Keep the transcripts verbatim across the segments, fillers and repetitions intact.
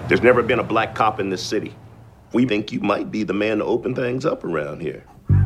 There's never been a black cop in this city. We think you might be the man to open things up around here.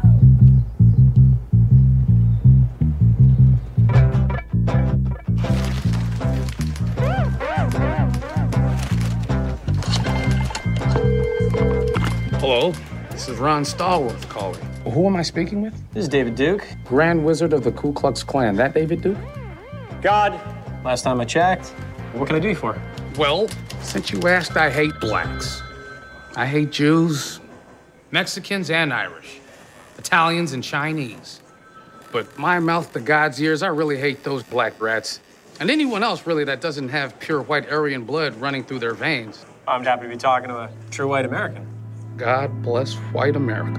Hello, this is Ron Stallworth calling. Who am I speaking with? This is David Duke. Grand Wizard of the Ku Klux Klan. That David Duke? God. Last time I checked. What can I do you for? Well, since you asked, I hate blacks. I hate Jews, Mexicans and Irish, Italians and Chinese. But my mouth to God's ears, I really hate those black rats. And anyone else, really, that doesn't have pure white Aryan blood running through their veins. I'm happy to be talking to a true white American. God bless white America.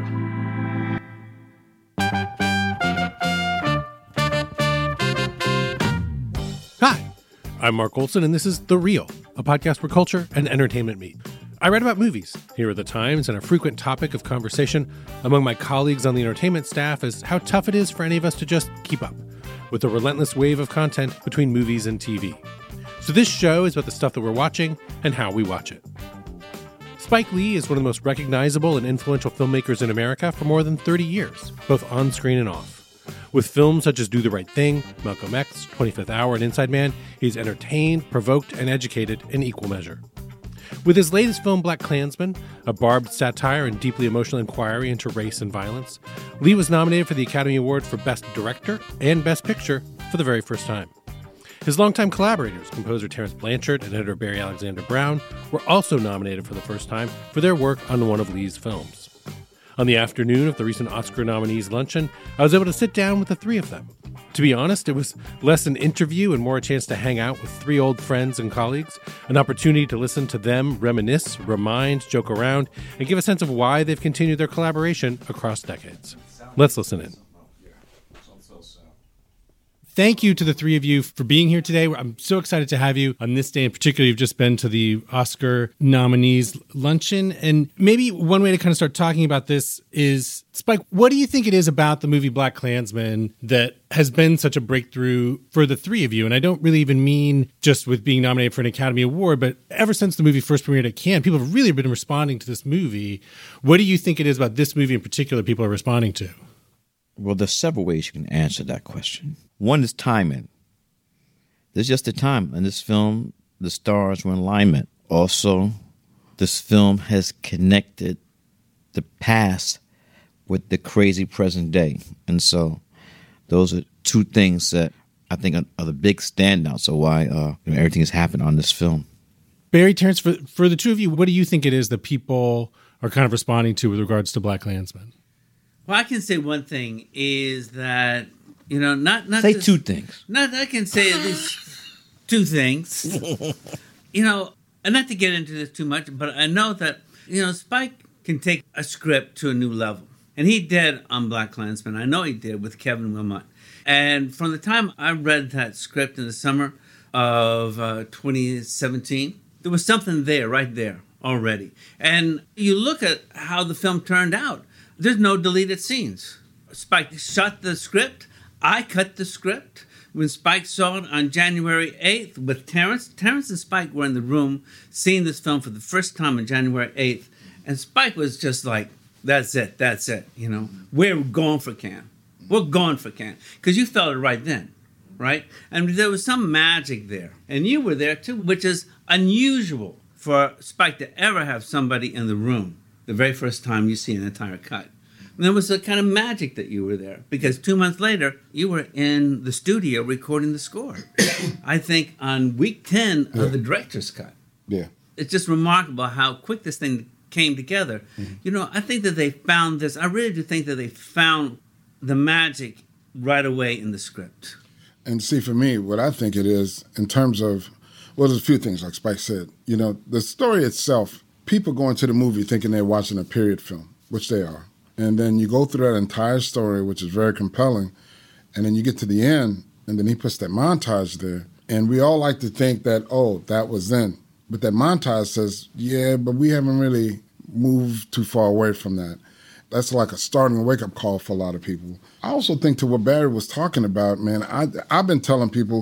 Hi, I'm Mark Olson, and this is The Real, a podcast where culture and entertainment meet. I write about movies here at The Times, and a frequent topic of conversation among my colleagues on the entertainment staff is how tough it is for any of us to just keep up with the relentless wave of content between movies and T V. So this show is about the stuff that we're watching and how we watch it. Spike Lee is one of the most recognizable and influential filmmakers in America for more than thirty years, both on screen and off. With films such as Do the Right Thing, Malcolm X, twenty-fifth Hour, and Inside Man, he's entertained, provoked, and educated in equal measure. With his latest film, BlacKkKlansman, a barbed satire and deeply emotional inquiry into race and violence, Lee was nominated for the Academy Award for Best Director and Best Picture for the very first time. His longtime collaborators, composer Terence Blanchard and editor Barry Alexander Brown, were also nominated for the first time for their work on one of Lee's films. On the afternoon of the recent Oscar nominees luncheon, I was able to sit down with the three of them. To be honest, it was less an interview and more a chance to hang out with three old friends and colleagues, an opportunity to listen to them reminisce, remind, joke around, and give a sense of why they've continued their collaboration across decades. Let's listen in. Thank you to the three of you for being here today. I'm so excited to have you on this day. In particular, you've just been to the Oscar nominees luncheon. And maybe one way to kind of start talking about this is, Spike, what do you think it is about the movie BlacKkKlansman that has been such a breakthrough for the three of you? And I don't really even mean just with being nominated for an Academy Award, but ever since the movie first premiered at Cannes, people have really been responding to this movie. What do you think it is about this movie in particular people are responding to? Well, there's several ways you can answer that question. One is timing. There's just the time. In this film, the stars were in alignment. Also, this film has connected the past with the crazy present day. And so those are two things that I think are, are the big standouts of why uh, you know, everything has happened on this film. Barry, Terence, for, for the two of you, what do you think it is that people are kind of responding to with regards to BlacKkKlansman? Well, I can say one thing is that, you know, not... not say just, two things. Not, I can say at least two things. You know, and not to get into this too much, but I know that, you know, Spike can take a script to a new level. And he did on BlacKkKlansman. I know he did with Kevin Wilmot. And from the time I read that script in the summer of uh, twenty seventeen, there was something there, right there, already. And you look at how the film turned out. There's no deleted scenes. Spike shot the script. I cut the script. When Spike saw it on January eighth with Terence, Terence and Spike were in the room seeing this film for the first time on January eighth. And Spike was just like, that's it, that's it. You know, we're going for Cannes. We're going for Cannes. Because you felt it right then, right? And there was some magic there. And you were there too, which is unusual for Spike to ever have somebody in the room the very first time you see an entire cut. And there was a kind of magic that you were there, because two months later, you were in the studio recording the score. I think on week ten yeah. of the director's cut. Yeah. It's just remarkable how quick this thing came together. Mm-hmm. You know, I think that they found this, I really do think that they found the magic right away in the script. And see, for me, what I think it is, in terms of, well, there's a few things, like Spike said. You know, the story itself, people go into the movie thinking they're watching a period film, which they are. And then you go through that entire story, which is very compelling, and then you get to the end, and then he puts that montage there. And we all like to think that, oh, that was then. But that montage says, yeah, but we haven't really moved too far away from that. That's like a starting wake-up call for a lot of people. I also think to what Barry was talking about, man, I, I've been telling people,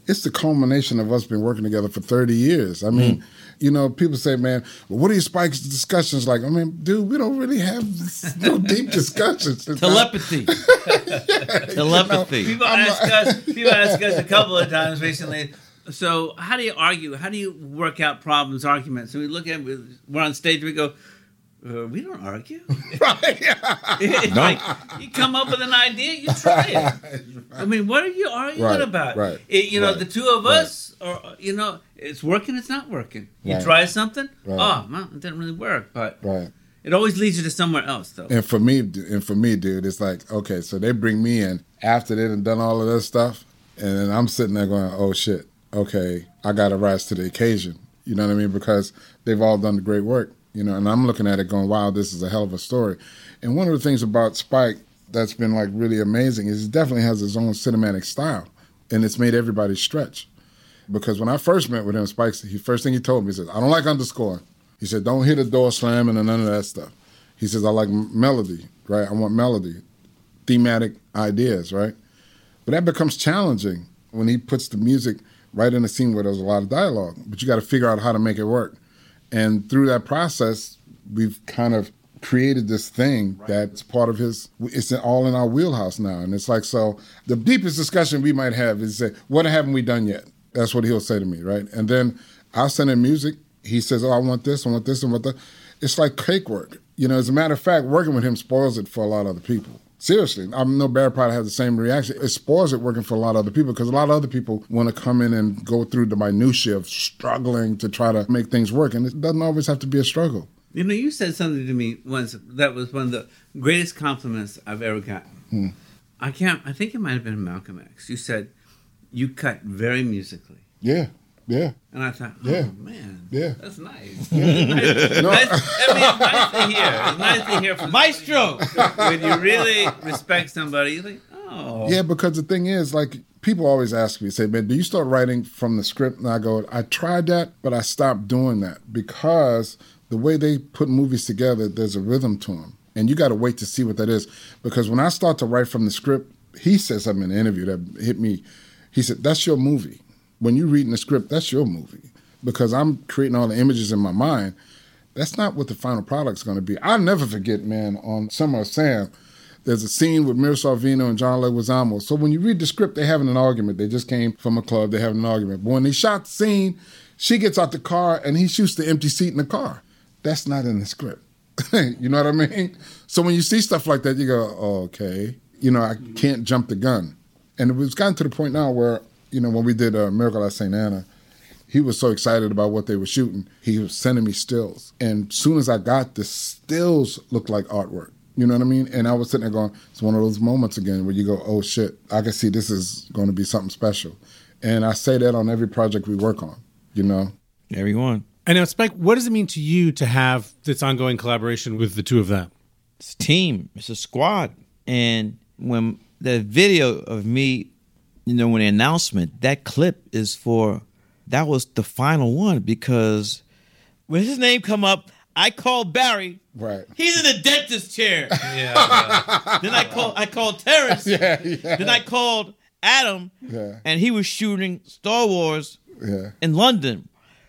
it's the culmination of us been working together for thirty years. I mean, mm. you know, people say, man, well, what are your Spike's discussions like? I mean, dude, we don't really have no deep discussions. Telepathy. yeah, Telepathy. You know, people, ask us, people ask us a couple of times recently, so how do you argue? How do you work out problems, arguments? And we look at, we're on stage, we go, Uh, we don't argue. Right. It's No. like you come up with an idea, you try it. I mean, what are you arguing Right, about? right, It, you know, right, the two of right. us, or you know, it's working, it's not working. You Right. try something, Right. oh, well, it didn't really work, but Right. it always leads you to somewhere else, though. And for me, and for me, dude, it's like, okay, so they bring me in after they done done all of this stuff, and then I'm sitting there going, oh shit, okay, I got to rise to the occasion. You know what I mean? Because they've all done the great work. You know, and I'm looking at it going, wow, this is a hell of a story. And one of the things about Spike that's been like really amazing is he definitely has his own cinematic style, and it's made everybody stretch. Because when I first met with him, Spike, the first thing he told me, he said, I don't like underscoring. He said, don't hit a door slamming and none of that stuff. He says, I like melody, right? I want melody, thematic ideas, right? But that becomes challenging when he puts the music right in a scene where there's a lot of dialogue. But you got to figure out how to make it work. And through that process, we've kind of created this thing right. that's part of his, it's all in our wheelhouse now. And it's like, so the deepest discussion we might have is say, what haven't we done yet? That's what he'll say to me, right? And then I'll send him music. He says, oh, I want this, I want this, I want that. It's like cake work. You know, as a matter of fact, working with him spoils it for a lot of other people. Seriously, I know Barry probably has the same reaction. It spoils it working for a lot of other people because a lot of other people want to come in and go through the minutiae of struggling to try to make things work. And it doesn't always have to be a struggle. You know, you said something to me once that was one of the greatest compliments I've ever gotten. Hmm. I can't, I think it might have been Malcolm X. You said, you cut very musically. Yeah, yeah. And I thought, oh, yeah. man, yeah. that's nice. nice. No. nice. I mean, it's nice to hear. It's nice to hear from Maestro. When you really respect somebody, you think, oh. Yeah, because the thing is, like, people always ask me, say, man, do you start writing from the script? And I go, I tried that, but I stopped doing that because the way they put movies together, there's a rhythm to them. And you got to wait to see what that is. Because when I start to write from the script, he said something in the interview that hit me. He said, that's your movie. When you're reading the script, that's your movie. Because I'm creating all the images in my mind. That's not what the final product's going to be. I'll never forget, man, on Summer of Sam, there's a scene with Mira Sorvino and John Leguizamo. So when you read the script, they're having an argument. They just came from a club. They're having an argument. But when they shot the scene, she gets out the car and he shoots the empty seat in the car. That's not in the script. You know what I mean? So when you see stuff like that, you go, oh, okay. You know, I can't jump the gun. And it was gotten to the point now where, you know, when we did uh, Miracle at Saint Anna, he was so excited about what they were shooting, he was sending me stills. And as soon as I got the stills looked like artwork. You know what I mean? And I was sitting there going, it's one of those moments again where you go, oh, shit, I can see this is going to be something special. And I say that on every project we work on, you know? Everyone. And now, Spike, what does it mean to you to have this ongoing collaboration with the two of them? It's a team. It's a squad. And when the video of me, you know, when the announcement, that clip is for, that was the final one because when his name come up, I called Barry. Right. He's in the dentist chair. Yeah, yeah. Then I called I called Terrence. Yeah, yeah. Then I called Adam. Yeah. And he was shooting Star Wars Yeah. in London.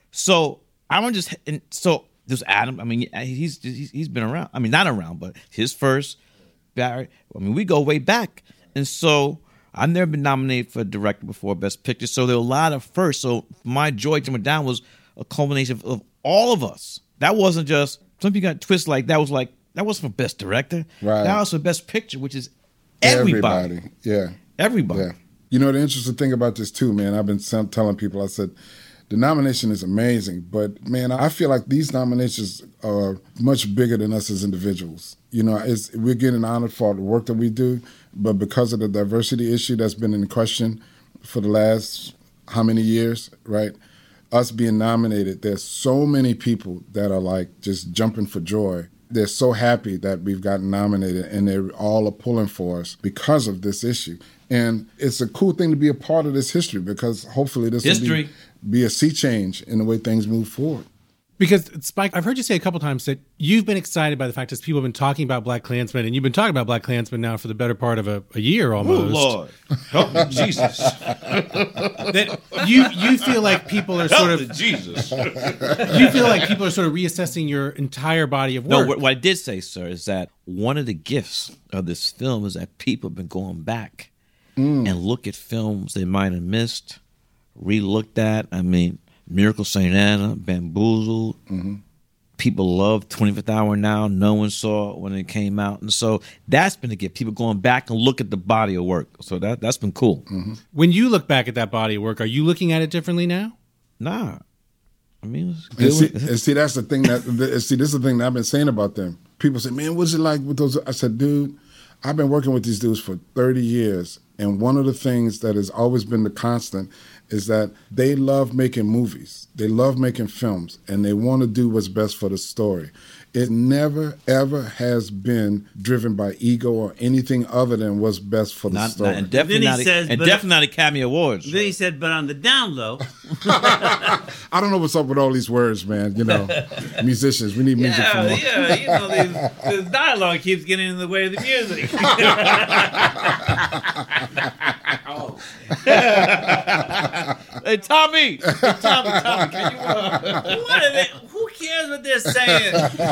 So I want to just and so there's Adam. I mean, he's, he's he's been around. I mean, not around, but his first Barry. I mean, we go way back. And so I've never been nominated for director before, Best Picture. So there were a lot of firsts. So my Joy to Down was a culmination of, of all of us. That wasn't just, some people got twisted like that was like, that wasn't for Best Director. Right. That was for Best Picture, which is everybody. Everybody. Yeah. Everybody. Yeah. You know, the interesting thing about this too, man, I've been telling people, I said, the nomination is amazing, but man, I feel like these nominations are much bigger than us as individuals. You know, it's, we're getting honored for the work that we do, but because of the diversity issue that's been in question for the last how many years, right? Us being nominated, there's so many people that are like just jumping for joy. They're so happy that we've gotten nominated and they're all are pulling for us because of this issue. And it's a cool thing to be a part of this history because hopefully this history. will be, be a sea change in the way things move forward. Because, Spike, I've heard you say a couple times that you've been excited by the fact that people have been talking about Black Klansman, and you've been talking about Black Klansman now for the better part of a, a year almost. Oh, Lord. Help me, Jesus. That you you feel like people are sort Help of... me, Jesus. You feel like people are sort of reassessing your entire body of No, work. what, what I did say, sir, is that one of the gifts of this film is that people have been going back mm. and look at films they might have missed, re-looked at. I mean... Miracle Saint Anna, Bamboozled. Mm-hmm. People love twenty-fifth Hour now. No one saw it when it came out. And so that's been to get people going back and look at the body of work. So that, that's been cool. Mm-hmm. When you look back at that body of work, are you looking at it differently now? Nah. I mean, it's and see, and see, that's the thing that, see, this is the thing that I've been saying about them. People say, man, what's it like with those? I said, dude, I've been working with these dudes for thirty years. And one of the things that has always been the constant is that they love making movies. They love making films, and they want to do what's best for the story. It never, ever has been driven by ego or anything other than what's best for the not, story. Not, and definitely, not, says, and definitely not Academy Awards. Then he said, but on the down low. I don't know what's up with all these words, man. You know, musicians, we need music yeah, from Yeah, you know, this, this dialogue keeps getting in the way of the music. oh. Hey, Tommy! Hey, Tommy, Tommy, can you... Uh... What are they, who cares what they're saying?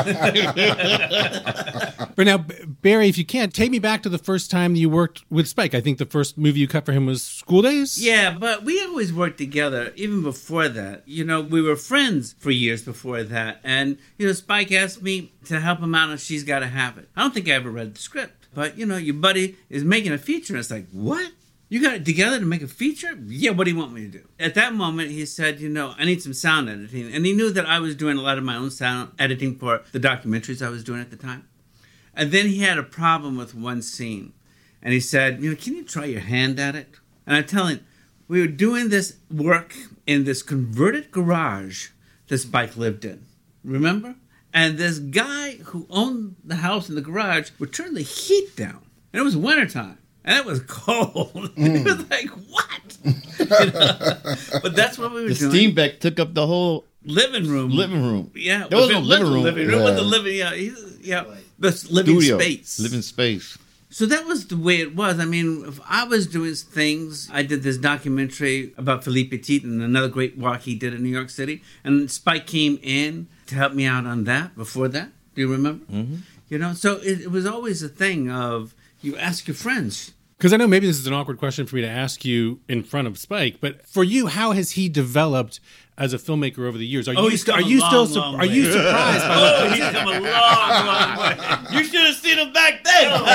But now, Barry, if you can, take me back to the first time you worked with Spike. I think the first movie you cut for him was School Days? Yeah, but we always worked together, even before that. You know, we were friends for years before that. And, you know, Spike asked me to help him out on She's Gotta Have It. I don't think I ever read the script. But, you know, your buddy is making a feature, and it's like, what? You got it together to make a feature? Yeah, what do you want me to do? At that moment, he said, you know, I need some sound editing. And he knew that I was doing a lot of my own sound editing for the documentaries I was doing at the time. And then he had a problem with one scene. And he said, you know, can you try your hand at it? And I'm telling him, we were doing this work in this converted garage that Spike lived in. Remember? And this guy who owned the house in the garage would turn the heat down. And it was wintertime. And it was cold. Mm. It was like, what? You know? But that's what we were the doing. The Steenbeck took up the whole living room. Living room. Yeah. There was no living room. Living room. Yeah. With the living, yeah. He's, yeah. The living Studio. space. Living space. So that was the way it was. I mean, if I was doing things, I did this documentary about Philippe Petit and another great walk he did in New York City. And Spike came in to help me out on that before that. Do you remember? Mm-hmm. You know, so it, it was always a thing of you ask your friends. Because I know maybe this is an awkward question for me to ask you in front of Spike, but for you, how has he developed as a filmmaker over the years? Are oh, you, he's are come you a still long, su- long are you way. surprised by Oh, what he's come a long, long way. You should have seen him back then. Oh,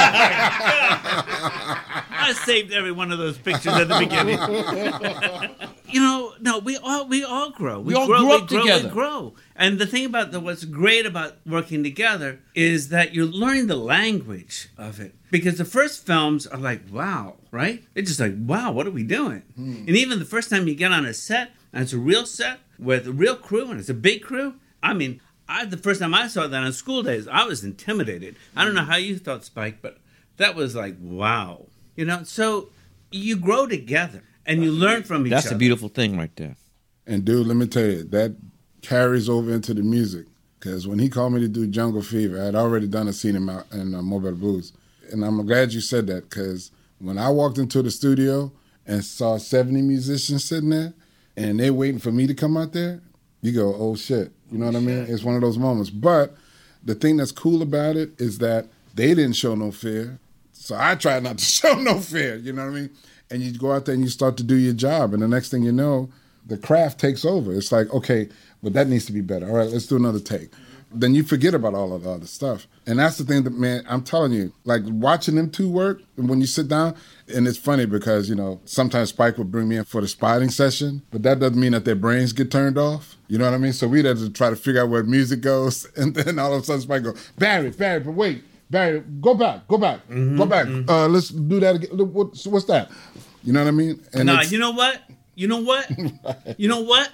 I saved every one of those pictures at the beginning. You know, no, we all we all grow. We, we all grow, grew we up grow, together. We grow. And the thing about the, what's great about working together is that you're learning the language of it. Because the first films are like, wow, right? It's just like, wow, what are we doing? Hmm. And even the first time you get on a set, and it's a real set with a real crew, and it's a big crew. I mean, I the first time I saw that on School Days, I was intimidated. I don't know how you thought, Spike, but that was like, wow. You know, so you grow together, and you learn from each That's other. That's a beautiful thing right there. And dude, let me tell you, that carries over into the music. Because when he called me to do Jungle Fever, I had already done a scene in, my, in uh, Mobile Blues. And I'm glad you said that, because when I walked into the studio and saw seventy musicians sitting there, and they're waiting for me to come out there, you go, oh, shit. You know what I mean? It's one of those moments. But the thing that's cool about it is that they didn't show no fear. So I tried not to show no fear, you know what I mean? And you go out there and you start to do your job. And the next thing you know, the craft takes over. It's like, okay, but that needs to be better. All right, let's do another take. Then you forget about all of the other stuff. And that's the thing that, man, I'm telling you, like watching them two work, and when you sit down, and it's funny because, you know, sometimes Spike would bring me in for the spotting session, but that doesn't mean that their brains get turned off. You know what I mean? So we'd have to try to figure out where music goes, and then all of a sudden Spike goes, Barry, Barry, but wait, Barry, go back, go back, mm-hmm, go back. Mm-hmm. Uh, let's do that again. What's, what's that? You know what I mean? And nah, you know what? You know what? You know what?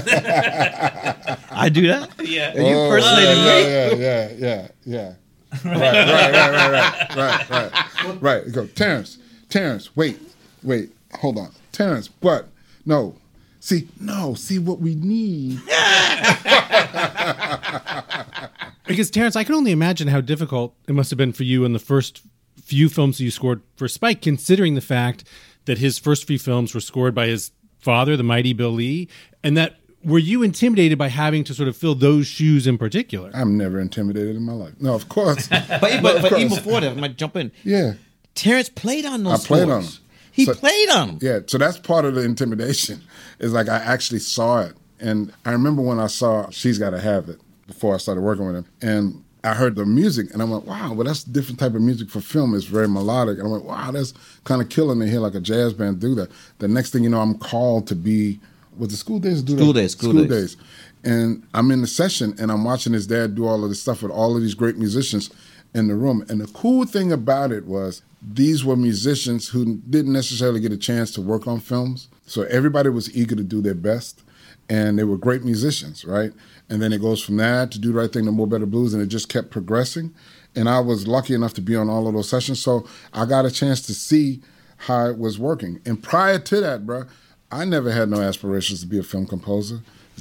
I do that? Yeah. Are you oh, impersonating yeah, me? Yeah, yeah, yeah, yeah. Right, right, right, right, right, right, right. Right. Go, Terrence, Terrence, wait, wait, hold on. Terrence, but, no. See, no, see what we need. Because, Terrence, I can only imagine how difficult it must have been for you in the first few films you scored for Spike, considering the fact that his first few films were scored by his father, the mighty Bill Lee, and that were you intimidated by having to sort of fill those shoes in particular? I'm never intimidated in my life. No, of course. but but, but even before that, I might jump in. Yeah. Terrence played on those I played scores. on them. He So- played on them. Yeah, so that's part of the intimidation. Is like I actually saw it. And I remember when I saw She's Gotta Have It before I started working with him. And I heard the music and I went, wow, well, that's a different type of music for film. It's very melodic. And I went, wow, that's kind of killing to hear like a jazz band do that. The next thing you know, I'm called to be, was the School Days? Do School that? Days, School Days. Days. And I'm in the session and I'm watching his dad do all of this stuff with all of these great musicians in the room. And the cool thing about it was these were musicians who didn't necessarily get a chance to work on films. So everybody was eager to do their best. And they were great musicians, right? And then it goes from that to Do the Right Thing to More Better Blues, and it just kept progressing. And I was lucky enough to be on all of those sessions, so I got a chance to see how it was working. And prior to that, bro, I never had no aspirations to be a film composer.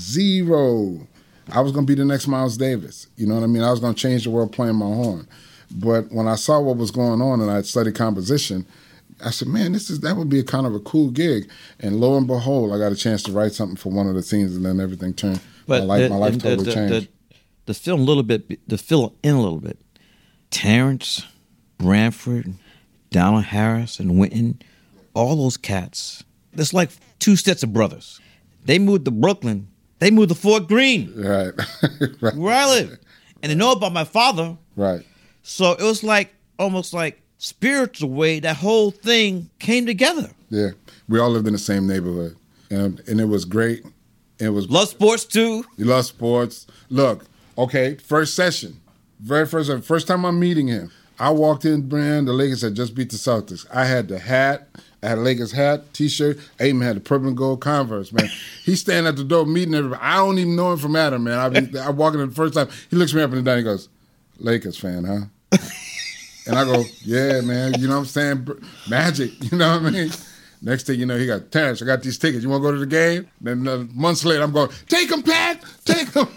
Zero. I was going to be the next Miles Davis. You know what I mean? I was going to change the world playing my horn. But when I saw what was going on and I had studied composition, I said, man, this is that would be a kind of a cool gig. And lo and behold, I got a chance to write something for one of the scenes, and then everything turned. But my life, the, my life the, totally the, changed. The, the film a little bit, to fill in a little bit, Terrence, Branford, Donald Harris, and Winton, all those cats, it's like two sets of brothers. They moved to Brooklyn. They moved to Fort Greene, Right. right. where I live. And they know about my father. Right. So it was like, almost like spiritual way, that whole thing came together. Yeah. We all lived in the same neighborhood. And, and it was great. It was Love sports too. You love sports. Look, okay, first session. Very first first time I'm meeting him. I walked in, Brand, the Lakers had just beat the Celtics. I had the hat. I had a Lakers hat, T-shirt. I even had the purple and gold Converse, man. He's standing at the door meeting everybody. I don't even know him from Adam, man. I, be, I walk in the first time. He looks me up and down. He goes, Lakers fan, huh? And I go, yeah, man. You know what I'm saying? Magic, you know what I mean? Next thing you know, he got, Terrence, I got these tickets. You want to go to the game? Then uh, months later, I'm going, take them, Pat. Take them.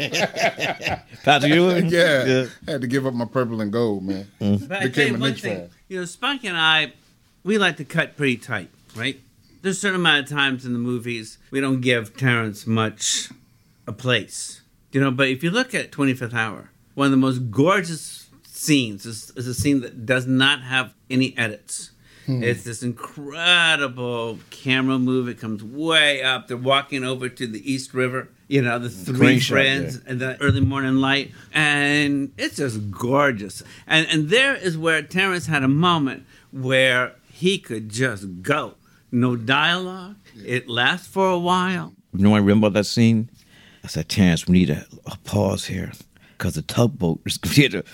Patrick Ewing? yeah. Yeah. I had to give up my purple and gold, man. But I tell Became you a one Knicks thing, fan. you know, Spike and I, we like to cut pretty tight, right? There's a certain amount of times in the movies we don't give Terrence much a place, you know. But if you look at twenty-fifth Hour, one of the most gorgeous scenes is, is a scene that does not have any edits. Hmm. It's this incredible camera move. It comes way up. They're walking over to the East River. You know, the three Crane shot, friends yeah. and the early morning light. And it's just gorgeous. And and there is where Terrence had a moment where he could just go. No dialogue. Yeah. It lasts for a while. You know what I remember about that scene? I said, Terrence, we need a, a pause here because the tugboat is going to...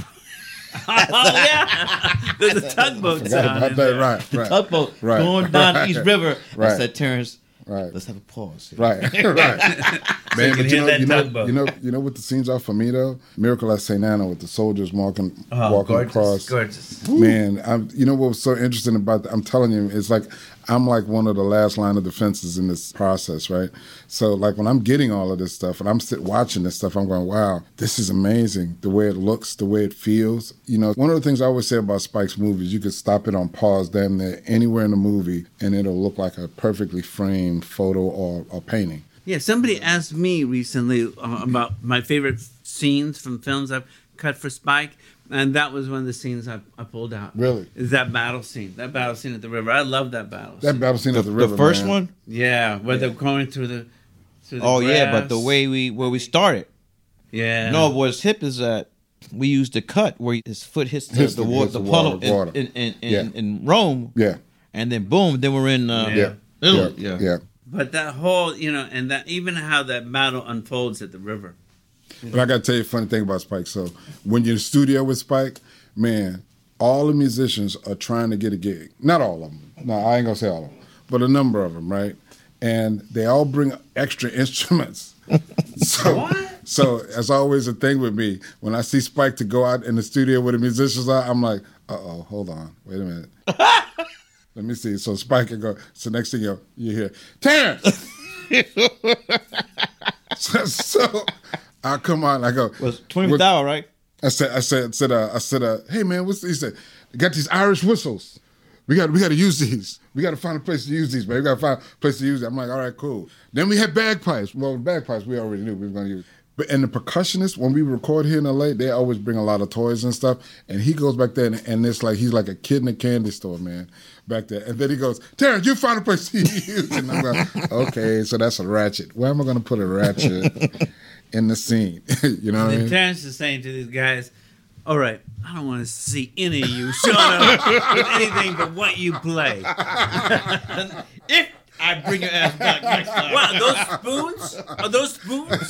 Oh, yeah. There's a tugboat Forgot sound. about in that, there. right, The right. tugboat Right, going down right, the East River. right. I said, Terrence, Right. let's have a pause here. Right, right. Man, can but hear you know, that you know, tugboat. you know, you know what the scenes are for me though? Miracle at Saint Anna with the soldiers walking, Oh, walking gorgeous, across. gorgeous. Man, I'm, you know what was so interesting about that? I'm telling you, it's like I'm like one of the last line of defenses in this process, right? So like when I'm getting all of this stuff and I'm sit watching this stuff, I'm going, wow, this is amazing. The way it looks, the way it feels. You know, one of the things I always say about Spike's movies, you could stop it on pause damn near anywhere in the movie and it'll look like a perfectly framed photo or a painting. Yeah, somebody asked me recently uh, about my favorite scenes from films I've cut for Spike, and that was one of the scenes I, I pulled out. Really? Is that battle scene. That battle scene at the river. I love that battle That scene. battle scene at the river, The first man. one? Yeah, where they're going through the through the Oh, yeah, but grass. the way we where we started. Yeah. No, what's hip is that we used the cut where his foot hits the, Hits the, the- water, hits the the puddle water, in, water. in, in, in, Yeah. in Rome. Yeah, And then boom, then we're in uh, yeah, Italy. yeah, yeah. But that whole, you know, and that even how that battle unfolds at the river. But I got to tell you a funny thing about Spike. So when you're in the studio with Spike, man, all the musicians are trying to get a gig. Not all of them. No, I ain't going to say all of them. But a number of them, right? And they all bring extra instruments. so, What? so it's always a thing with me. When I see Spike to go out in the studio where the musicians are, I'm like, uh-oh, hold on. Wait a minute. Let me see. So Spike can go. So next thing you you hear, Terrence! so, so I come on, I go. Was twentieth hour, right? I said, I said, said, uh, I said, uh, hey man, what's he said? Got these Irish whistles. We got, we got to use these. We got to find a place to use these, man. We got to find a place to use it. I'm like, all right, cool. Then we had bagpipes. Well, bagpipes we already knew we were going to use. But and the percussionists, when we record here in L A, they always bring a lot of toys and stuff. And he goes back there, and, and it's like he's like a kid in a candy store, man, back there. And then he goes, Terrence, you find a place to use. And I'm like, okay, so that's a ratchet. Where am I going to put a ratchet in the scene? You know what I mean? Terrence is saying to these guys, all right, I don't want to see any of you showing up with anything but what you play. If I bring your ass back next time. What, are those spoons? Are those spoons?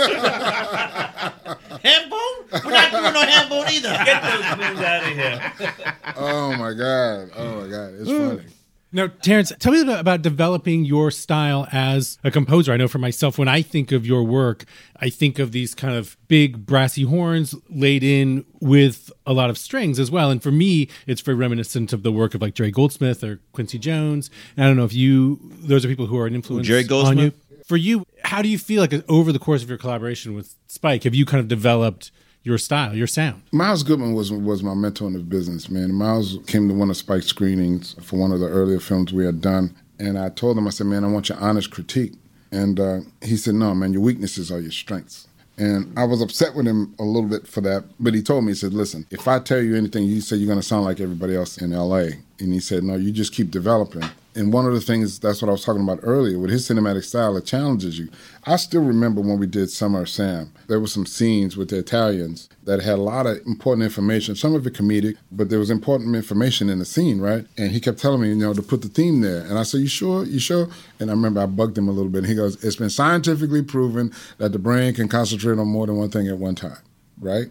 Ham bone? We're not doing no ham bone either. Get those spoons out of here. Oh, my God. Oh, my God. It's funny. Now, Terrence, tell me about developing your style as a composer. I know for myself, when I think of your work, I think of these kind of big brassy horns laid in with a lot of strings as well. And for me, it's very reminiscent of the work of like Jerry Goldsmith or Quincy Jones. And I don't know if you, those are people who are an influence Jerry Goldsmith? on you. For you, how do you feel like over the course of your collaboration with Spike, have you kind of developed your style, your sound? Miles Goodman was was my mentor in the business, man. Miles came to one of Spike's screenings for one of the earlier films we had done, and I told him, I said, man, I want your honest critique. And uh, he said, no, man, your weaknesses are your strengths. And I was upset with him a little bit for that, but he told me, he said, listen, if I tell you anything, you say you're going to sound like everybody else in L A. And he said, no, you just keep developing. And one of the things, that's what I was talking about earlier, with his cinematic style, it challenges you. I still remember when we did Summer of Sam, there were some scenes with the Italians that had a lot of important information, some of it comedic, but there was important information in the scene, right? And he kept telling me, you know, to put the theme there. And I said, you sure? You sure? And I remember I bugged him a little bit. And he goes, it's been scientifically proven that the brain can concentrate on more than one thing at one time, right?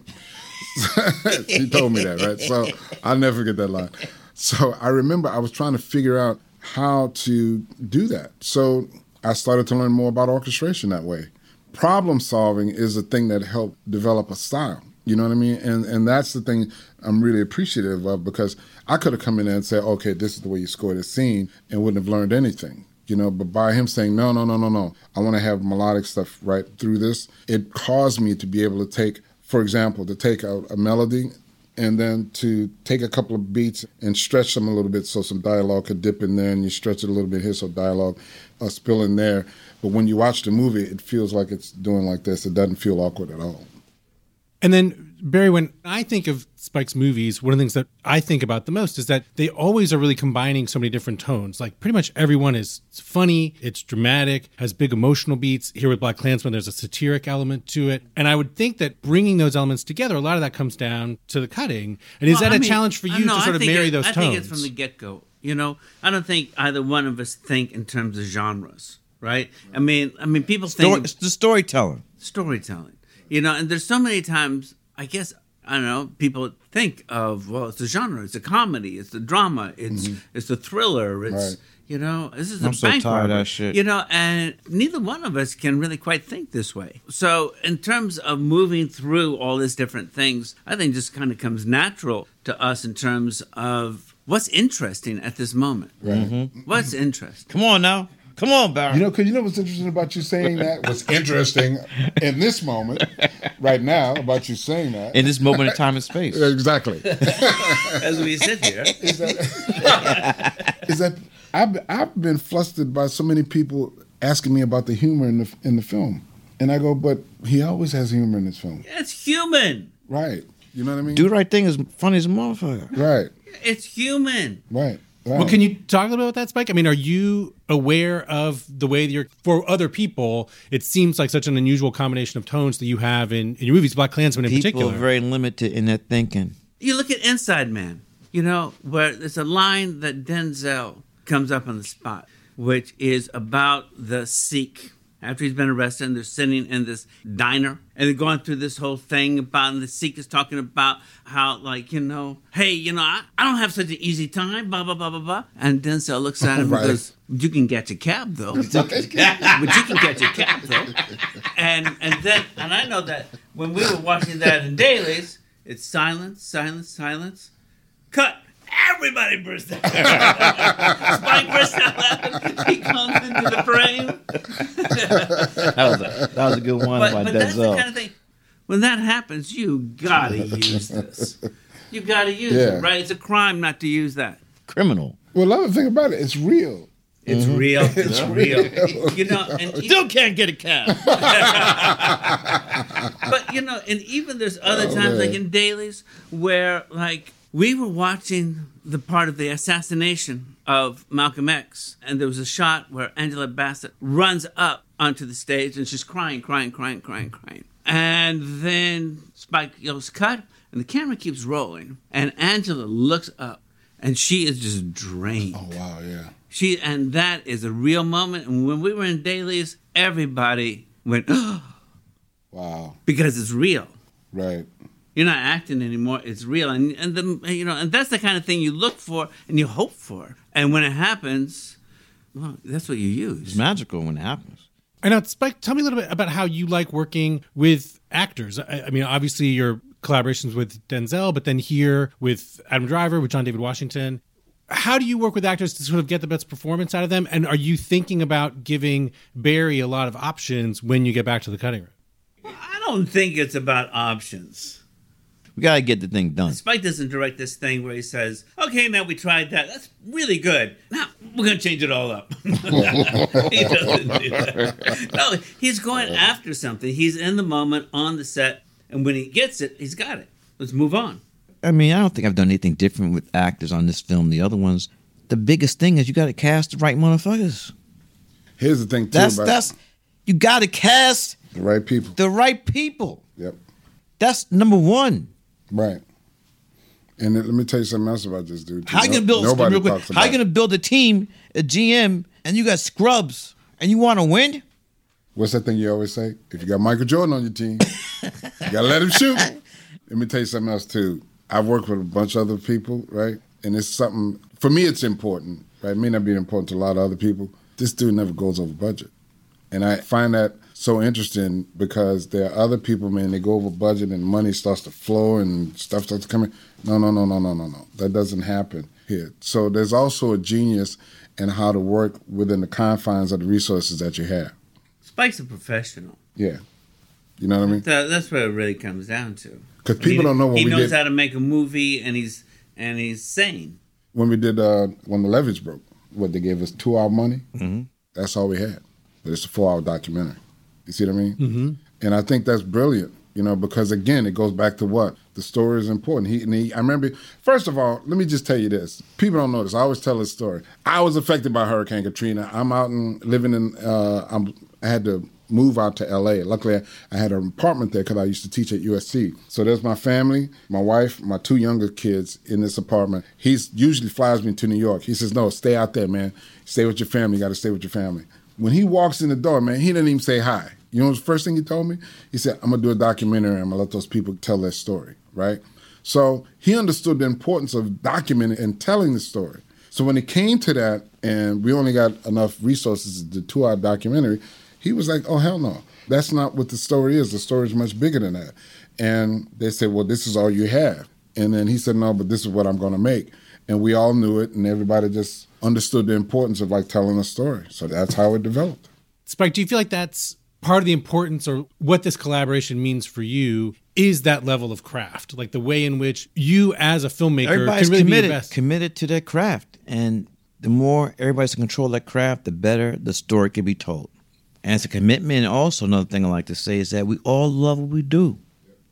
He told me that, right? So I'll never forget that line. So I remember I was trying to figure out how to do that. So I started to learn more about orchestration that way. Problem solving is a thing that helped develop a style. You know what I mean? And and that's the thing I'm really appreciative of, because I could have come in there and said, okay, this is the way you score this scene, and wouldn't have learned anything. You know, but by him saying, no, no, no, no, no, I want to have melodic stuff right through this, it caused me to be able to take, for example, to take a, a melody and then to take a couple of beats and stretch them a little bit so some dialogue could dip in there, and you stretch it a little bit here so dialogue uh, spill in there. But when you watch the movie, it feels like it's doing like this. It doesn't feel awkward at all. And then, Barry, when I think of Spike's movies, one of the things that I think about the most is that they always are really combining so many different tones. Like pretty much everyone is funny, it's dramatic, has big emotional beats. Here with BlacKkKlansman, there's a satiric element to it. And I would think that bringing those elements together, a lot of that comes down to the cutting. And is Well, that I a mean, challenge for you no, to sort I of think marry it- those I tones? think it's from the get-go. You know, I don't think either one of us think in terms of genres, right? I mean, I mean, people Story, think it's the storytelling. storytelling. You know, and there's so many times, I guess, I don't know, people think of, well, it's a genre, it's a comedy, it's a drama, it's it's a thriller, it's, Right. you know, this is I'm a so bank tired of robbery. that shit. You know, and neither one of us can really quite think this way. So in terms of moving through all these different things, I think just kind of comes natural to us in terms of what's interesting at this moment. Right. What's interesting? Come on now. Come on, Barry. You know, because you know what's interesting about you saying that? What's interesting in this moment, right now, about you saying that? In this moment of time and space. Exactly. As we sit here. is that, is that I've, I've been flustered by so many people asking me about the humor in the in the film. And I go, but he always has humor in his film. It's human. Right. You know what I mean? Do the right thing is funny as a motherfucker. Right. It's human. Right. Right. Well, can you talk a little bit about that, Spike? I mean, are you aware of the way that you're, for other people, it seems like such an unusual combination of tones that you have in, in your movies, BlacKkKlansman in People particular. are very limited in their thinking. You look at Inside Man, you know, where there's a line that Denzel comes up on the spot, which is about the Sikh. After he's been arrested, and they're sitting in this diner, and they're going through this whole thing about, and the Sikh is talking about how, like, you know, hey, you know, I, I don't have such an easy time, blah, blah, blah, blah, blah. And Denzel looks at him Right. and goes, you can get your cab, though. But you can get your cab, though. And, and then, and I know that when we were watching that in dailies, it's silence, silence, silence, cut. Everybody bursts out. Spike bursts out laughing. He comes into the frame. That was a, that was a good one But, by but that's the Denzel. kind of thing. when that happens, you gotta use this. You gotta use Yeah. it, right? It's a crime not to use that. Criminal. Well, another thing about it, it's real. It's Mm-hmm. real. It's real. You know, and Still can't get a cab. but you know, and even there's other Oh, times, man. like in dailies, where like we were watching the part of the assassination of Malcolm X, and there was a shot where Angela Bassett runs up onto the stage and she's crying, crying, crying, crying, crying, and then Spike yells "cut," and the camera keeps rolling, and Angela looks up, and she is just drained. Oh, wow, yeah. She and that is a real moment. And when we were in dailies, everybody went, oh, Wow. because it's real. Right. You're not acting anymore. It's real, and and the you know, and that's the kind of thing you look for and you hope for. And when it happens, well, that's what you It's use. magical when it happens. And now, Spike, tell me a little bit about how you like working with actors. I, I mean, obviously your collaborations with Denzel, but then here with Adam Driver, with John David Washington. How do you work with actors to sort of get the best performance out of them? And are you thinking about giving Barry a lot of options when you get back to the cutting room? I don't think it's about options. We got to get the thing done. Spike doesn't direct this thing where he says, "Okay, now we tried that. That's really good. Now we're gonna change it all up." He doesn't do that. No, he's going after something. He's in the moment on the set, and when he gets it, he's got it. Let's move on. I mean, I don't think I've done anything different with actors on this film. The other ones, the biggest thing is you got to cast the right motherfuckers. Here's the thing, too, That's about that's you got to cast the right people. the right people. Yep. That's number one. Right. And then let me tell you something else about this dude. too. How you gonna build? Nobody real quick, talks how about you gonna build a team, a G M, and you got scrubs, and you want to win? What's that thing you always say? If you got Michael Jordan on your team, you gotta let him shoot. Let me tell you something else too. I've worked with a bunch of other people, right? And it's something, for me it's important, right? It may not be important to a lot of other people. This dude never goes over budget. And I find that so interesting because there are other people, man, they go over budget and money starts to flow and stuff starts to come in. No, no, no, no, no, no, no. That doesn't happen here. So there's also a genius in how to work within the confines of the resources that you have. Spike's a professional. Yeah. You know what I mean? That, that's what it really comes down to. 'Cause And people he, don't know what he we knows did- how to make a movie, and he's and he's sane. When we did, uh, when the leverage broke, what, they gave us two hour money? Mm-hmm. That's all we had. But it's a four hour documentary. You see what I mean? Mm-hmm. And I think that's brilliant, you know, because again, it goes back to what? The story is important. He, and he, I remember, first of all, let me just tell you this. People don't know this. I always tell this story. I was affected by Hurricane Katrina. I'm out and living in, uh, I'm, I had to move out to L A. Luckily, I, I had an apartment there because I used to teach at U S C. So there's my family, my wife, my two younger kids in this apartment. He usually flies me to New York. He says, no, stay out there, man. Stay with your family. You got to stay with your family. When he walks in the door, man, he didn't even say hi. You know the first thing he told me? He said, I'm going to do a documentary and I'm going to let those people tell their story, right? So he understood the importance of documenting and telling the story. So when it came to that and we only got enough resources to do a two-hour documentary, he was like, oh, hell no. That's not what the story is. The story is much bigger than that. And they said, well, this is all you have. And then he said, no, but this is what I'm going to make. And we all knew it, and everybody just understood the importance of, like, telling a story. So that's how it developed. Spike, do you feel like that's part of the importance or what this collaboration means for you is that level of craft, like the way in which you as a filmmaker Everybody's can really committed, be your best? committed to their craft. And the more everybody's in control of that craft, the better the story can be told. And it's a commitment. And also another thing I like to say is that we all love what we do.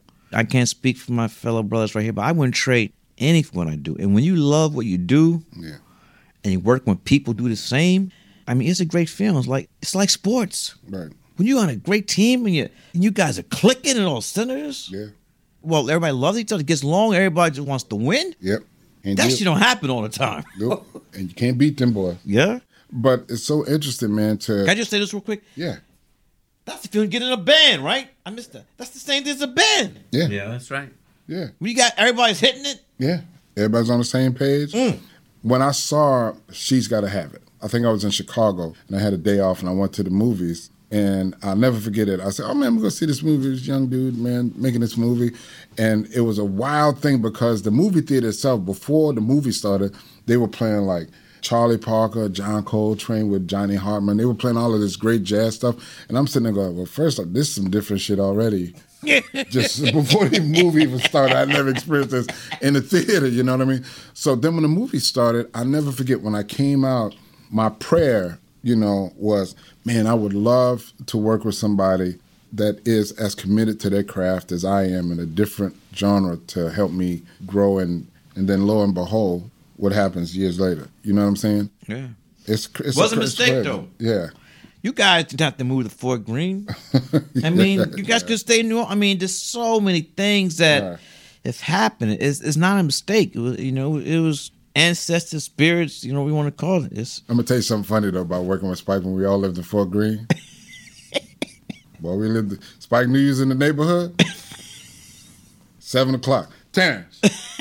I can't speak for my fellow brothers right here, but I wouldn't trade anything for what I do. And when you love what you do, Yeah. and you work when people do the same, I mean, it's a great film. It's like it's like sports. Right. When you're on a great team and you and you guys are clicking and all centers, Yeah. well, everybody loves each other, gets along, everybody just wants to win. Yep. And That you- shit don't happen all the time. Nope. And you can't beat them, boy. Yeah? But it's so interesting, man, to... Can I just say this real quick? Yeah. That's the feeling getting in a band, right? I missed that. That's the same thing as a band. Yeah. Yeah, that's right. Yeah. When you got everybody's hitting it, Yeah. Everybody's on the same page. Mm. When I saw She's Gotta Have It, I think I was in Chicago, and I had a day off, and I went to the movies, and I'll never forget it. I said, oh, man, we're going to see this movie. This young dude, man, making this movie. And it was a wild thing because the movie theater itself, before the movie started, they were playing, like, Charlie Parker, John Coltrane with Johnny Hartman. They were playing all of this great jazz stuff. And I'm sitting there going, well, first off, this is some different shit already. Just before the movie even started, I never experienced this in the theater, you know what I mean? So then when the movie started, I never forget when I came out, my prayer, you know, was, man, I would love to work with somebody that is as committed to their craft as I am in a different genre to help me grow. And, and then lo and behold, what happens years later? You know what I'm saying? Yeah. It's, it's was a, a mistake, it's though. Yeah. You guys didn't have to move to Fort Greene. I mean, you guys could stay in New York. I mean, there's so many things that Right. have happened. It's, it's not a mistake. It was, you know, it was ancestor spirits, you know, we want to call it. It's, I'm going to tell you something funny, though, about working with Spike when we all lived in Fort Greene. Boy, we lived, Spike knew you was in the neighborhood. Seven o'clock. Terrence.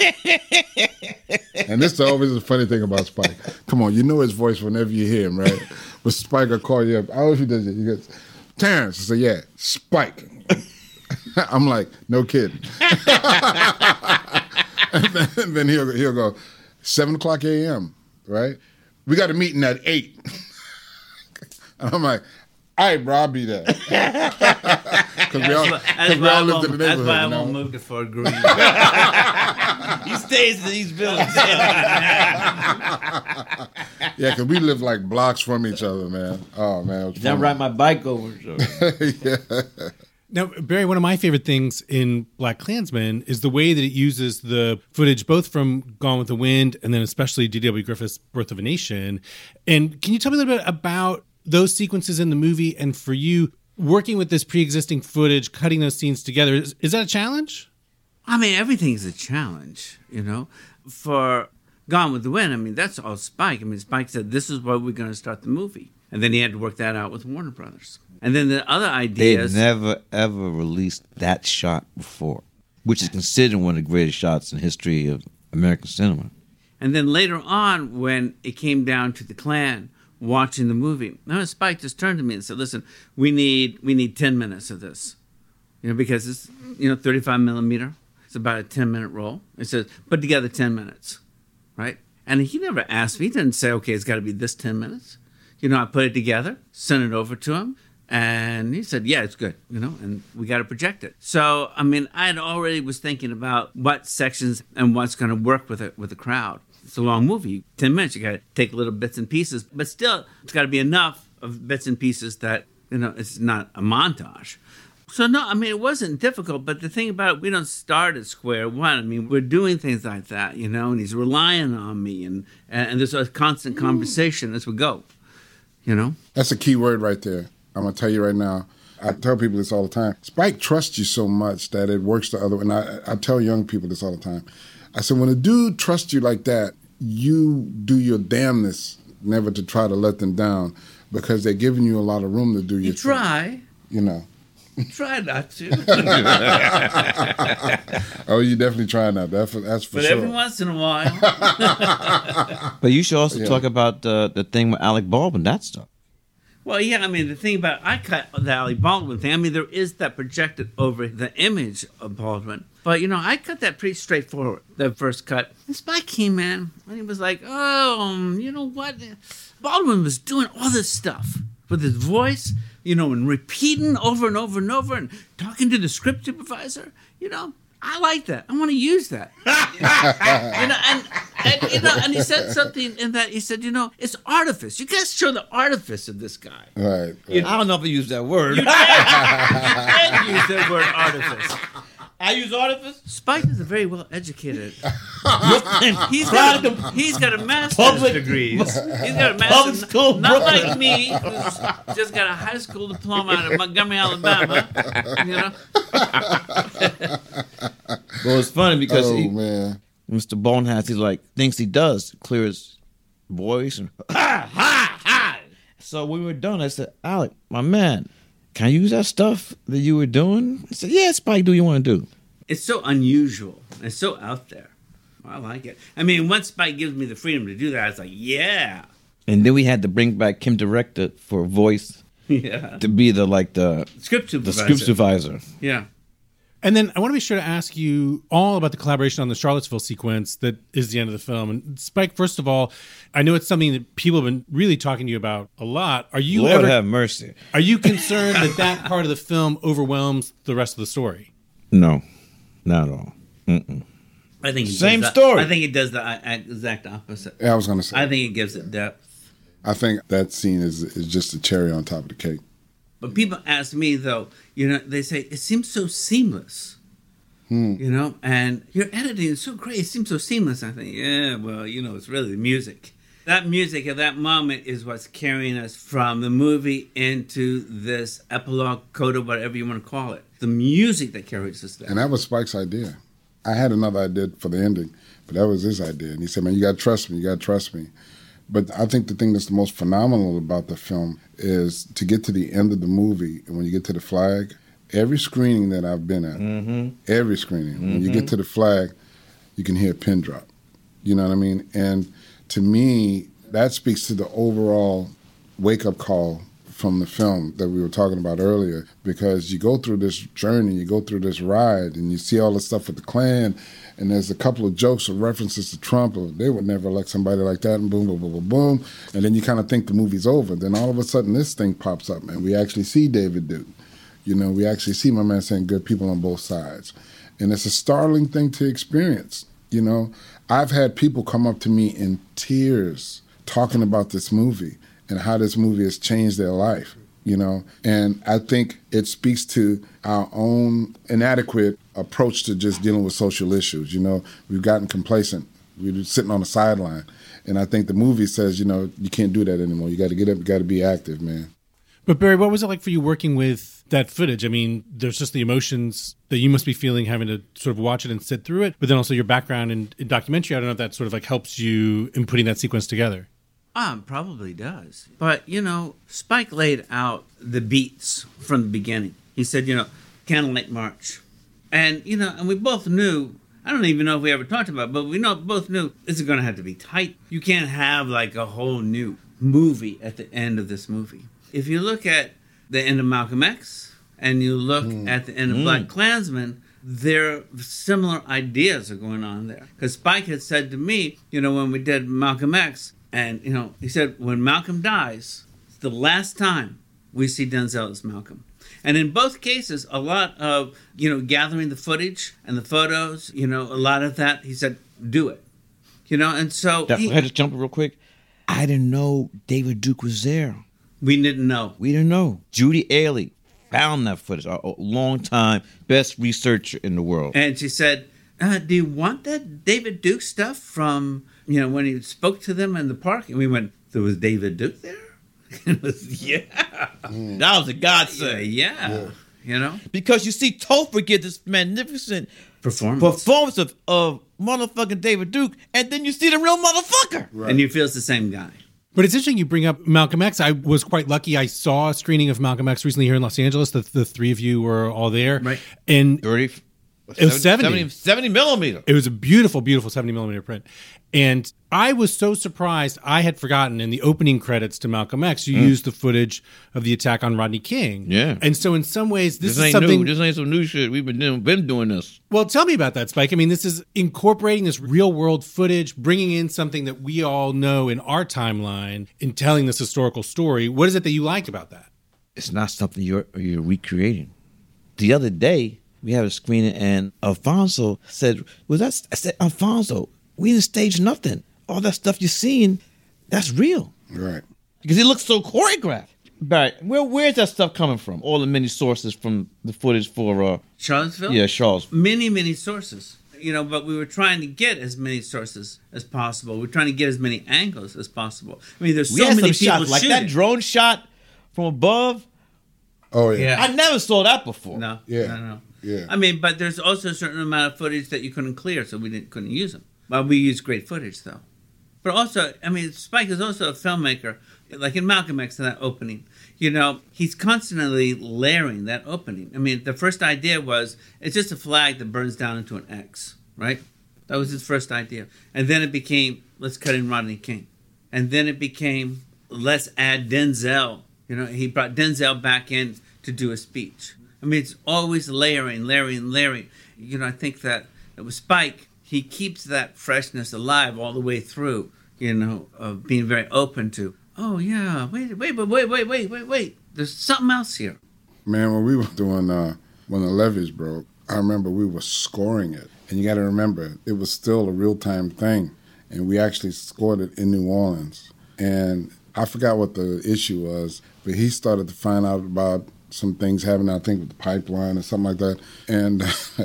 And this is always the funny thing about Spike. Come on, you know his voice whenever you hear him, right? But Spike will call you up. I don't know if he does it. He goes, Terrence. I say, yeah, Spike. I'm like, no kidding. and then, and then he'll, he'll go, seven o'clock a m, right? We got a meeting at eight. And I'm like, all right, bro, I'll be there. Because we all, That's we all why I lived in won't- the that's neighborhood. why I you know? won't move to Fort Greene. he stays in East Village. Yeah, because we lived like blocks from each other, man. Oh, man. It was I fun. ride my bike over. So. Yeah. Now, Barry, one of my favorite things in Black Klansman is the way that it uses the footage both from Gone with the Wind and then especially D W Griffith's Birth of a Nation. And can you tell me a little bit about those sequences in the movie and for you working with this pre-existing footage, cutting those scenes together? Is, is that a challenge? I mean, everything's a challenge, you know. For Gone with the Wind, I mean, that's all Spike. I mean, Spike said, this is where we're going to start the movie. And then he had to work that out with Warner Brothers. And then the other They ideas... never, ever released that shot before, which is considered one of the greatest shots in the history of American cinema. And then later on, when it came down to the Klan watching the movie, now Spike just turned to me and said, listen, we need we need ten minutes of this. You know, because it's, you know, thirty-five millimeter. It's about a ten-minute roll. It says, put together ten minutes, right? And he never asked me. He didn't say, okay, it's got to be this ten minutes. You know, I put it together, sent it over to him, and he said, yeah, it's good, you know, and we got to project it. So, I mean, I had already was thinking about what sections and what's going to work with it with the crowd. It's a long movie, ten minutes. You got to take little bits and pieces, but still, it's got to be enough of bits and pieces that, you know, it's not a montage. So, no, I mean, it wasn't difficult, but the thing about it, we don't start at square one. I mean, we're doing things like that, you know, and he's relying on me, and, and there's a constant conversation as we go, you know? That's a key word right there. I'm going to tell you right now. I tell people this all the time. Spike trusts you so much that it works the other way. And I, I tell young people this all the time. I said, when a dude trusts you like that, you do your damnness never to try to let them down because they're giving you a lot of room to do your You try. thing. You know. Try not to. Oh, you definitely try not. That's for, that's for But sure. every once in a while. But you should also Yeah. talk about uh, the thing with Alec Baldwin, that stuff. Well, yeah, I mean, the thing about, I cut the Alec Baldwin thing. I mean, there is that projected over the image of Baldwin. But, you know, I cut that pretty straightforward, the first cut. And Spike came in, and he was like, oh, um, you know what? Baldwin was doing all this stuff with his voice, you know, and repeating over and over and over and talking to the script supervisor, you know. I like that. I want to use that. you know, and, and you know, and he said something in that he said, you know, it's artifice. You guys show the artifice of this guy. Right. I don't know if I use that word. You did, you did use that word artifice. I use artifice? Spike is a very well educated. he's got a, he's got a master's Public- degree. He's got a Public master's, school, not Brooklyn. like me, who's just got a high school diploma out of Montgomery, Alabama. You know. Well, it's funny because Oh, he, man. Mister Baldwin has these like things he does to clear his voice and ha ha ha. So when we were done, I said, Alec, my man, can I use that stuff that you were doing? He said, yeah, Spike, do you want to do? It's so unusual. It's so out there. I like it. I mean, once Spike gives me the freedom to do that, I was like, yeah. And then we had to bring back Kim Director for voice Yeah. to be the like the Script the supervisor. script supervisor. Yeah. And then I want to be sure to ask you all about the collaboration on the Charlottesville sequence that is the end of the film. And Spike, first of all, I know it's something that people have been really talking to you about a lot. Are you Lord ever, have mercy. Are you concerned that that part of the film overwhelms the rest of the story? No, not at all. Mm-mm. I think it Same does story. The, I think it does the uh, exact opposite. Yeah, I was going to say. I think it gives it depth. I think that scene is is just a cherry on top of the cake. But people ask me, though, you know, they say, it seems so seamless. Hmm. You know, and your editing is so great. It seems so seamless. I think, yeah, well, you know, it's really the music. That music at that moment is what's carrying us from the movie into this epilogue, coda, whatever you want to call it. The music that carries us there. And that was Spike's idea. I had another idea for the ending, but that was his idea. And he said, man, you got to trust me. You got to trust me. But I think the thing that's the most phenomenal about the film is to get to the end of the movie, and when you get to the flag, every screening that I've been at, mm-hmm. every screening, mm-hmm. when you get to the flag, you can hear a pin drop. You know what I mean? And to me, that speaks to the overall wake-up call from the film that we were talking about earlier, because you go through this journey, you go through this ride, and you see all the stuff with the Klan, and there's a couple of jokes or references to Trump, or they would never elect somebody like that, and boom, boom, boom, boom, boom. And then you kind of think the movie's over. Then all of a sudden this thing pops up, and we actually see David Duke. You know, we actually see my man saying good people on both sides. And it's a startling thing to experience. You know, I've had people come up to me in tears talking about this movie and how this movie has changed their life, you know. And I think it speaks to our own inadequate approach to just dealing with social issues. You know, we've gotten complacent. We're sitting on the sideline. And I think the movie says, you know, you can't do that anymore. You got to get up, you got to be active, man. But Barry, what was it like for you working with that footage? I mean, there's just the emotions that you must be feeling having to sort of watch it and sit through it, but then also your background in, in documentary. I don't know if that sort of like helps you in putting that sequence together. Um, probably does. But, you know, Spike laid out the beats from the beginning. He said, you know, Candlelight March. And, you know, and we both knew, I don't even know if we ever talked about it, but we know both knew this is going to have to be tight. You can't have like a whole new movie at the end of this movie. If you look at the end of Malcolm X and you look mm. at the end of mm. Black Klansman, there similar ideas are going on there. Because Spike had said to me, you know, when we did Malcolm X, and, you know, he said, when Malcolm dies, it's the last time we see Denzel as Malcolm. And in both cases, a lot of, you know, gathering the footage and the photos, you know, a lot of that, he said, do it. You know, and so... I he, had to jump real quick. I didn't know David Duke was there. We didn't know. We didn't know. Judy Ailey found that footage, a, a long time, best researcher in the world. And she said, uh, do you want that David Duke stuff from, you know, when he spoke to them in the park? And we went, there was David Duke there? It was, yeah. Mm. That was a godsend. Yeah, yeah. yeah. You know? Because you see Topher get this magnificent performance, performance of, of motherfucking David Duke, and then you see the real motherfucker. Right. And you feel it's the same guy. But it's interesting you bring up Malcolm X. I was quite lucky. I saw a screening of Malcolm X recently here in Los Angeles. The, the three of you were all there. Right. And thirty, it was seventy. seventy, seventy millimeter. It was a beautiful, beautiful seventy millimeter print. And I was so surprised. I had forgotten in the opening credits to Malcolm X, you mm. used the footage of the attack on Rodney King. Yeah. And so in some ways, this, this is ain't something... new. This ain't some new shit. We've been doing, been doing this. Well, tell me about that, Spike. I mean, this is incorporating this real world footage, bringing in something that we all know in our timeline in telling this historical story. What is it that you liked about that? It's not something you're, you're recreating. The other day, we had a screening and Alfonso said, was that, I said, Alfonso, we didn't stage nothing. All that stuff you're seeing, that's real. Right. Because it looks so choreographed. But where where's that stuff coming from? All the many sources from the footage for uh Charlottesville? Yeah, Charles. Many, many sources. You know, but we were trying to get as many sources as possible. We we're trying to get as many angles as possible. I mean, there's so we had many some people shots, like shooting. that drone shot from above. Oh yeah. yeah. I never saw that before. No. Yeah. No, no. Yeah. I mean, but there's also a certain amount of footage that you couldn't clear, so we didn't couldn't use them. But we used great footage though. But also, I mean, Spike is also a filmmaker. Like in Malcolm X, in that opening, you know, he's constantly layering that opening. I mean, the first idea was, it's just a flag that burns down into an X, right? That was his first idea. And then it became, let's cut in Rodney King. And then it became, let's add Denzel. You know, he brought Denzel back in to do a speech. I mean, it's always layering, layering, layering. You know, I think that with Spike, he keeps that freshness alive all the way through, you know, of being very open to, oh, yeah, wait, wait, wait, wait, wait, wait, wait, wait. There's something else here. Man, when we were doing, uh, when the levees broke, I remember we were scoring it. And you got to remember, it was still a real-time thing. And we actually scored it in New Orleans. And I forgot what the issue was, but he started to find out about some things happening, I think, with the pipeline or something like that. And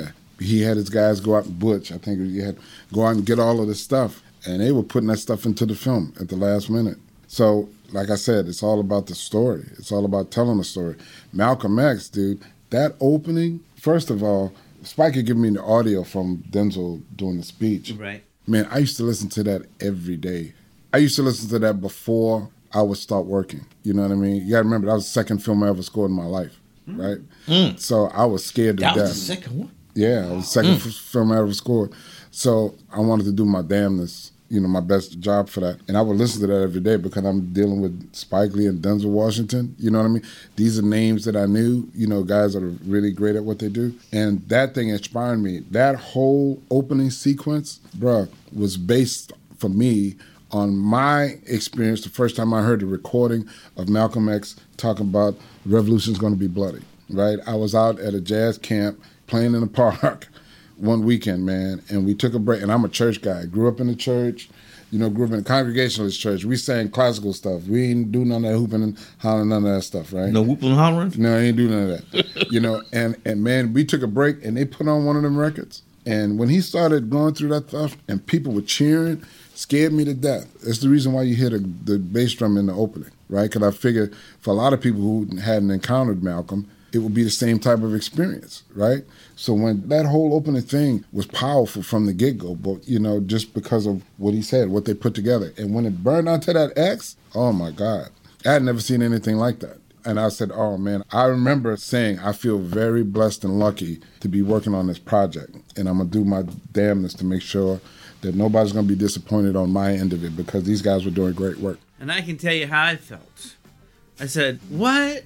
he had his guys go out and Butch, I think he had go out and get all of this stuff. And they were putting that stuff into the film at the last minute. So, like I said, it's all about the story. It's all about telling the story. Malcolm X, dude, that opening, first of all, Spike had given me the audio from Denzel doing the speech. Right. Man, I used to listen to that every day. I used to listen to that before I would start working. You know what I mean? You got to remember, that was the second film I ever scored in my life, right? Mm. So I was scared to that death. That was the second one? Yeah, it was the second mm. f- film I ever scored. So I wanted to do my damnness, you know, my best job for that. And I would listen to that every day because I'm dealing with Spike Lee and Denzel Washington. You know what I mean? These are names that I knew, you know, guys that are really great at what they do. And that thing inspired me. That whole opening sequence, bruh, was based for me on my experience the first time I heard the recording of Malcolm X talking about the revolution's going to be bloody, right? I was out at a jazz camp playing in the park one weekend, man, and we took a break. And I'm a church guy. I grew up in the church, you know, grew up in a Congregationalist church. We sang classical stuff. We ain't do none of that hooping and hollering, none of that stuff, right? No whooping and hollering? No, I ain't do none of that. You know, and, and man, we took a break and they put on one of them records. And when he started going through that stuff and people were cheering, scared me to death. That's the reason why you hear the, the bass drum in the opening, right? Because I figured for a lot of people who hadn't encountered Malcolm, it would be the same type of experience, right? So when that whole opening thing was powerful from the get-go, but, you know, just because of what he said, what they put together. And when it burned onto that X, oh, my God. I had never seen anything like that. And I said, oh, man, I remember saying I feel very blessed and lucky to be working on this project. And I'm going to do my damnness to make sure that nobody's going to be disappointed on my end of it because these guys were doing great work. And I can tell you how I felt. I said, what?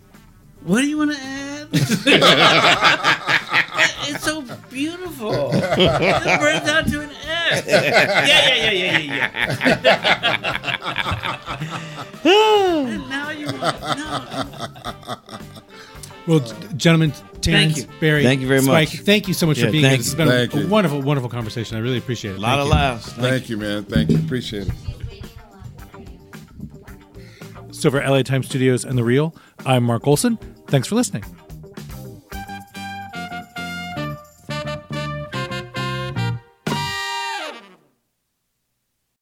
What do you want to add? It's so beautiful. It burns out to an X. Yeah, yeah, yeah, yeah, yeah, yeah. And now you want no. Well, gentlemen, Terrence, Thank you. Barry, Thank you very Spike, much. thank you so much Yeah, for being here. thank This has you. been Thank a, a you. wonderful, wonderful conversation. I really appreciate it. A lot Thank of you. laughs. Thank, Thank you, man. Thank you. Appreciate it. So for L A Times Studios and The Real, I'm Mark Olson. Thanks for listening.